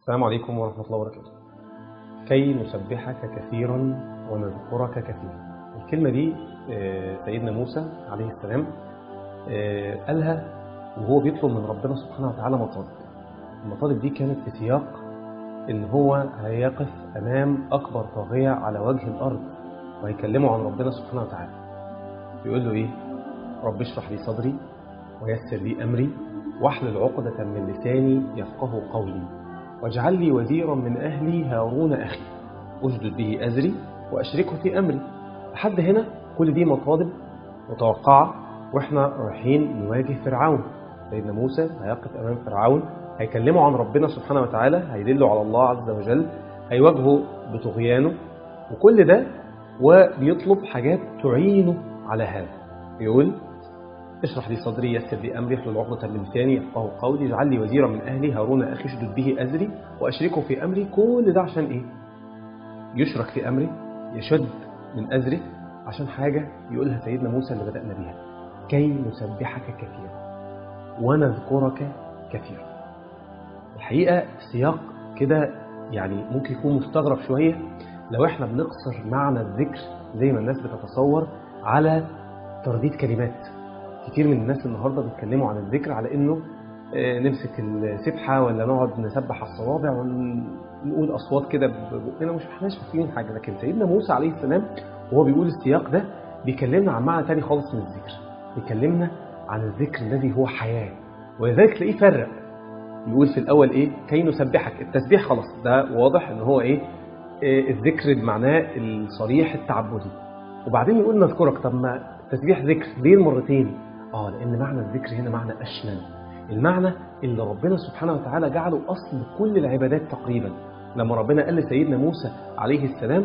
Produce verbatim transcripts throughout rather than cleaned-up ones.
السلام عليكم ورحمة الله وبركاته. كي نسبحك كثيرا ونذكرك كثيرا. الكلمة دي سيدنا موسى عليه السلام قالها وهو بيطلب من ربنا سبحانه وتعالى مطالب. المطالب دي كانت في سياق إن هو هيقف أمام أكبر طاغية على وجه الأرض وهيكلمه عن ربنا سبحانه وتعالى. بيقول له إيه؟ رب اشرح لي صدري ويسر لي أمري واحلل عقدة من لساني يفقه قولي واجعل لي وزيرا من أهلي هارون أخي أشدد به أزري وأشركه في أمري. لحد هنا كل دي مطالب متوقعة وإحنا رايحين نواجه فرعون. سيدنا موسى هيقف أمام فرعون، هيكلمه عن ربنا سبحانه وتعالى، هيدله على الله عز وجل، هيواجهه بطغيانه وكل ده وبيطلب حاجات تعينه على هذا. بيقول اشرح لي صدري يسر لي أمري احلل عقدة من لساني يفقهوا قولي اجعل لي وزيرا من أهلي هارون أخي اشدد به أزري وأشركه في أمري. كل ده عشان إيه؟ يشرك في أمري، يشد من أزري عشان حاجة يقولها سيدنا موسى اللي بدأنا بيها: كي نسبحك كثيرا ونذكرك كثيرا. الحقيقة السياق كده يعني ممكن يكون مستغرب شوية لو احنا بنقصر معنى الذكر زي ما الناس بتتصور على ترديد كلمات. كتير من الناس النهاردة بيتكلموا عن الذكر على انه نمسك السبحة ولا نقعد نسبح الصوابع ونقول أصوات كده بقنا، مش احناش فاهمين حاجة. لكن سيدنا موسى عليه السلام وهو بيقول السياق ده بيكلمنا عن معنى تاني خالص من الذكر، بيكلمنا عن الذكر الذي هو حياة. ولذلك تلاقيه فرق، يقول في الأول إيه؟ كي نسبحك. التسبيح خلاص ده واضح إن هو إيه؟ إيه الذكر بمعناه الصريح التعبدي. وبعدين يقول نذكرك. طب ما التسبيح ذكر ليه المرتين؟ آه لأن معنى الذكر هنا معنى أشمل، المعنى اللي ربنا سبحانه وتعالى جعله أصل كل العبادات تقريبا. لما ربنا قال لسيدنا موسى عليه السلام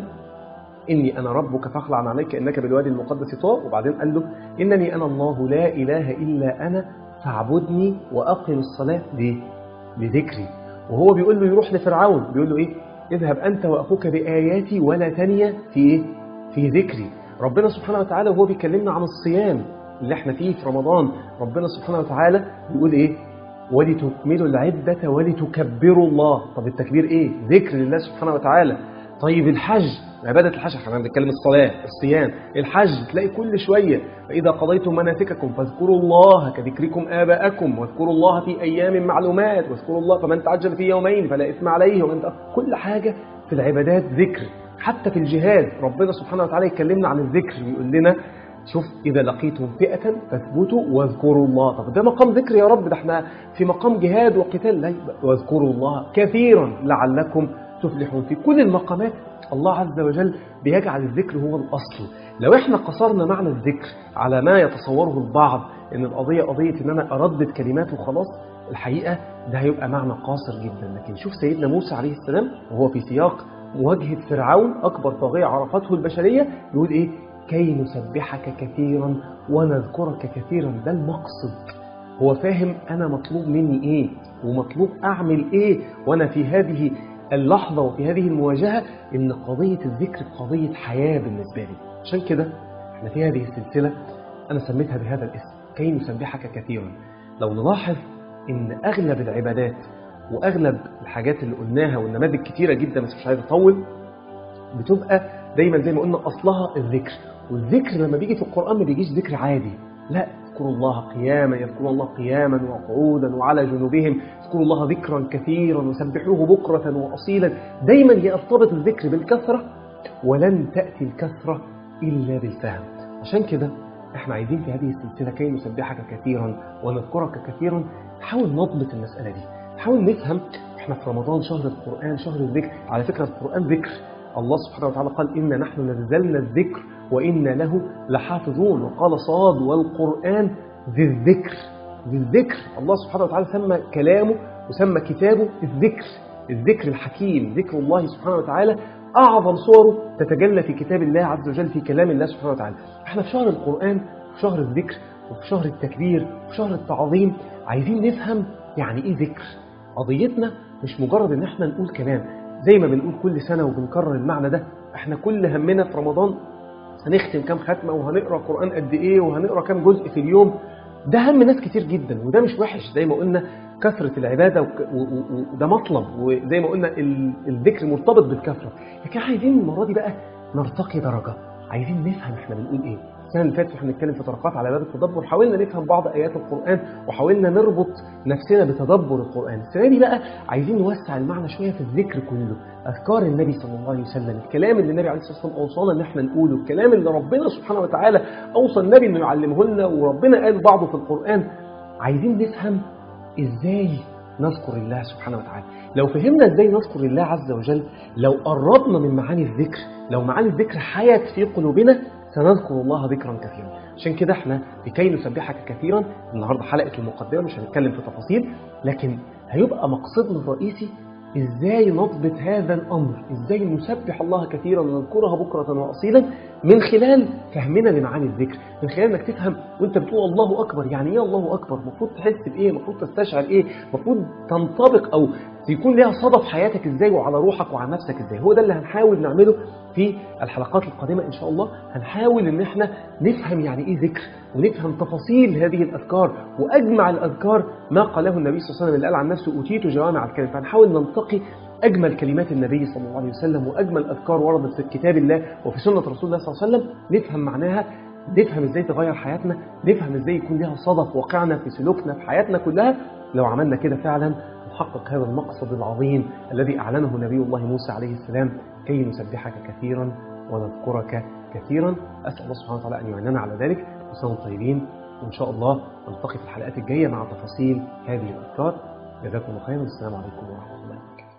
إني أنا ربك فاخلع عليك إنك بالوادي المقدس طوى، وبعدين قال له إنني أنا الله لا إله إلا أنا فاعبدني وأقم الصلاة. ليه؟ لذكري. وهو بيقول له يروح لفرعون بيقول له إيه؟ اذهب أنت وأخوك بآياتي ولا تنيا في إيه؟ في ذكري. ربنا سبحانه وتعالى وهو بيكلمنا عن الصيام اللي احنا فيه في رمضان، ربنا سبحانه وتعالى بيقول ايه؟ ولتكملوا العدة ولتكبروا الله. طب التكبير ايه؟ ذكر لله سبحانه وتعالى. طيب الحج، عبادة الحج، احنا بنتكلم الصلاة، الصيام، الحج، تلاقي كل شوية فإذا قضيتم مناسككم فاذكروا الله كذكركم آباءكم واذكروا الله في أيام معلومات واذكروا الله فمن تعجل في يومين فلا إثم عليه ومن تأخر. كل حاجة في العبادات ذكر. حتى في الجهاد ربنا سبحانه وتعالى يكلمنا عن الذكر، يقول لنا شوف إذا لقيتم فئة فاثبتوا واذكروا الله. طب ده مقام ذكر يا رب، ده احنا في مقام جهاد وقتال. لا، واذكروا الله كثيرا لعلكم تفلحون. في كل المقامات الله عز وجل بيجعل الذكر هو الأصل. لو احنا قصرنا معنى الذكر على ما يتصوره البعض ان القضية قضية ان انا اردد كلمات وخلاص، الحقيقة ده هيبقى معنى قاصر جدا. لكن شوف سيدنا موسى عليه السلام وهو في سياق مواجهة فرعون أكبر طاغية عرفته البشرية يقول إيه؟ كي نسبحك كثيرا ونذكرك كثيرا. ده المقصد. هو فاهم أنا مطلوب مني إيه ومطلوب أعمل إيه وأنا في هذه اللحظة وفي هذه المواجهة، إن قضية الذكر قضية حياة بالنسبة لي. عشان كده إحنا في هذه السلسلة أنا سميتها بهذا الاسم، كي نسبحك كثيرا. لو نلاحظ إن أغلب العبادات وأغلب الحاجات اللي قلناها والنماذج كتيرة جدا بس مش عايز أطول، بتبقى دايما زي ما قلنا أصلها الذكر. والذكر لما بيجي في القرآن ما بيجيش ذكر عادي، لا، اذكروا الله قياما، يذكروا الله قياما وقعودا وعلى جنوبهم، اذكروا الله ذكرا كثيرا وسبحوه بكرة وأصيلا. دايما يرتبط الذكر بالكثرة، ولن تأتي الكثرة إلا بالفهم. عشان كده احنا عايزين في هذه السلسلة كي نسبحك كثيرا ونذكرك كثيرا نحاول نضبط المسألة دي، نحاول نفهم. احنا في رمضان شهر القرآن، شهر الذكر. على فكرة القرآن ذكر. الله سبحانه وتعالى قال إنا نحن نزلنا الذكر وإنا له لحافظون. وقال صاد والقرآن ذي الذكر. ذي الذكر الله سبحانه وتعالى سمى كلامه وسمى كتابه الذكر، الذكر الحكيم. ذكر الله سبحانه وتعالى أعظم صوره تتجلى في كتاب الله عز وجل، في كلام الله سبحانه وتعالى. احنا في شهر القرآن وفي شهر الذكر وفي شهر التكبير وفي شهر التعظيم، عايزين نفهم يعني إيه ذكر. قضيتنا مش مجرد إن احنا نقول كلام زي ما بنقول كل سنة وبنكرر المعنى ده. احنا كل همنا في رمضان هنختم كام ختمة وهنقرأ قرآن قد ايه وهنقرأ كام جزء في اليوم. ده هم ناس كتير جدا وده مش وحش. زي ما قلنا وكثرة العبادة، وده مطلب، وزي ما قلنا الذكر مرتبط بالكثرة. لكن عايزين المرة دي بقى نرتقي درجة، عايزين نفهم احنا بنقول ايه. السنة اللي فاتت واحنا بنتكلم في طرقات على باب التدبر حاولنا نفهم بعض آيات القرآن وحاولنا نربط نفسنا بتدبر القرآن. السنة دي بقى عايزين نوسع المعنى شوية في الذكر كله، أذكار النبي صلى الله عليه وسلم، الكلام اللي النبي عليه الصلاة والسلام أوصانا إن احنا نقوله، الكلام اللي ربنا سبحانه وتعالى أوصى النبي إنه يعلمه لنا وربنا قال بعضه في القرآن. عايزين نفهم إزاي نذكر الله سبحانه وتعالى. لو فهمنا إزاي نذكر الله عز وجل، لو قربنا من معاني الذكر، لو معاني الذكر حيت في قلوبنا، سنذكر الله ذكرا كثيرا. عشان كده احنا لكي نسبحك كثيرا، النهارده حلقة المقدمة مش هنتكلم في تفاصيل، لكن هيبقى مقصدنا الرئيسي ازاي نضبط هذا الامر، ازاي نسبح الله كثيرا ونذكرها بكرة واصيلا من خلال فهمنا لمعاني الذكر، من خلال انك تفهم وانت بتقول الله اكبر يعني ايه الله اكبر، المفروض تحس بايه، المفروض تستشعر ايه، المفروض تنطبق او يكون لها صدى في حياتك ازاي وعلى روحك وعلى نفسك ازاي. هو ده اللي هنحاول نعمله في الحلقات القادمة ان شاء الله. هنحاول ان احنا نفهم يعني ايه ذكر، ونفهم تفاصيل هذه الاذكار، واجمع الاذكار ما قاله النبي صلى الله عليه وسلم اللي قال عن نفسه اوتيت جوامع الكلم. فهنحاول ننتقي اجمل كلمات النبي صلى الله عليه وسلم واجمل اذكار وردت في كتاب الله وفي سنة رسول الله صلى الله عليه وسلم، نفهم معناها، نفهم ازاي تغير حياتنا، نفهم ازاي يكون لها صدى في واقعنا في سلوكنا في حياتنا كلها. لو عملنا كده فعلا نحقق هذا المقصد العظيم الذي أعلنه نبي الله موسى عليه السلام، كي نسبحك كثيرا ونذكرك كثيرا. أسأل الله سبحانه وتعالى أن يعيننا على ذلك. وسنة طيبين، وإن شاء الله نلتقي في الحلقات الجاية مع تفاصيل هذه الأذكار. جزاكم الله خيرا، والسلام عليكم ورحمة الله وبركاته.